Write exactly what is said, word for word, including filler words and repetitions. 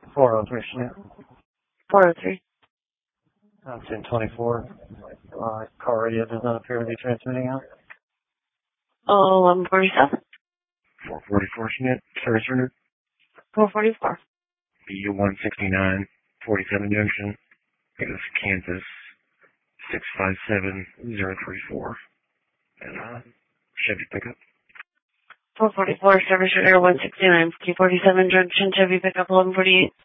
four oh three, Schmidt. four oh three. Uh, ten twenty-four. Uh, car radio does not appear to be transmitting out. Oh, eleven forty-seven. four forty-four, Schmidt. Service route. four forty-four. B U one sixty-nine, forty-seven Junction. It is Kansas, six five seven zero three four. And, uh, Chevy pickup. four forty-four, service route one sixty-nine, forty-seven Junction, Chevy pickup eleven forty-eight.